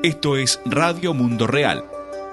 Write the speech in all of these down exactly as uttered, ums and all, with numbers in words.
Esto es Radio Mundo Real.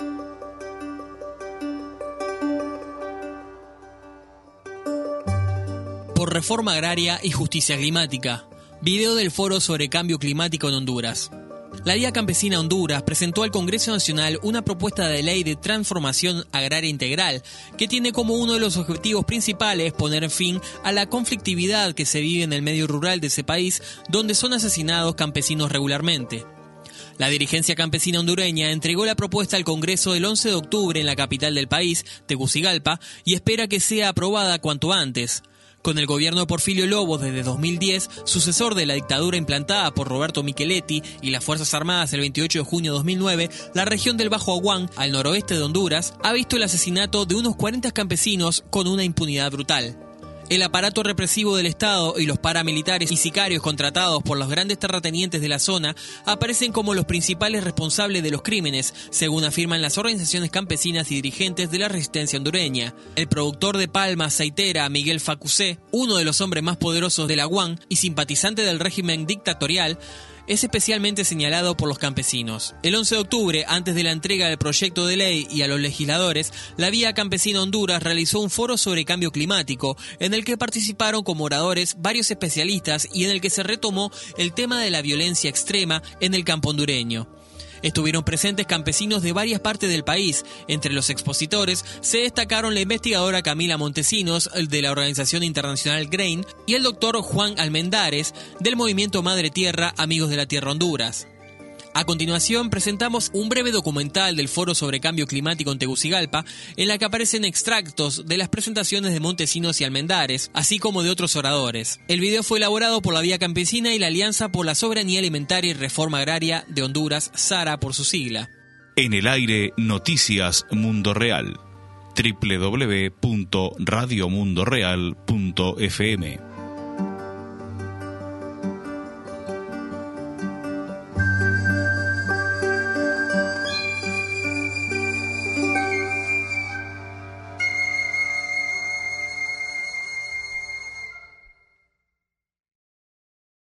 Por reforma agraria y justicia climática. Video del Foro sobre Cambio Climático en Honduras. La Liga Campesina Honduras presentó al Congreso Nacional una propuesta de ley de transformación agraria integral que tiene como uno de los objetivos principales poner fin a la conflictividad que se vive en el medio rural de ese país, donde son asesinados campesinos regularmente. La dirigencia campesina hondureña entregó la propuesta al Congreso el once de octubre en la capital del país, Tegucigalpa, y espera que sea aprobada cuanto antes. Con el gobierno de Porfirio Lobo desde dos mil diez, sucesor de la dictadura implantada por Roberto Micheletti y las Fuerzas Armadas el veintiocho de junio de dos mil nueve, la región del Bajo Aguán, al noroeste de Honduras, ha visto el asesinato de unos cuarenta campesinos con una impunidad brutal. El aparato represivo del Estado y los paramilitares y sicarios contratados por los grandes terratenientes de la zona aparecen como los principales responsables de los crímenes, según afirman las organizaciones campesinas y dirigentes de la resistencia hondureña. El productor de palma aceitera Miguel Facusé, uno de los hombres más poderosos de la U A N y simpatizante del régimen dictatorial, es especialmente señalado por los campesinos. El once de octubre, antes de la entrega del proyecto de ley y a los legisladores, la Vía Campesina Honduras realizó un foro sobre cambio climático, en el que participaron como oradores varios especialistas y en el que se retomó el tema de la violencia extrema en el campo hondureño. Estuvieron presentes campesinos de varias partes del país. Entre los expositores se destacaron la investigadora Camila Montesinos, de la organización internacional GRAIN, y el doctor Juan Almendares, del movimiento Madre Tierra, Amigos de la Tierra Honduras. A continuación presentamos un breve documental del Foro sobre Cambio Climático en Tegucigalpa, en la que aparecen extractos de las presentaciones de Montesinos y Almendares, así como de otros oradores. El video fue elaborado por la Vía Campesina y la Alianza por la Soberanía Alimentaria y Reforma Agraria de Honduras, SARA por su sigla. En el aire, Noticias Mundo Real. doble u doble u doble u punto radio mundo real punto f m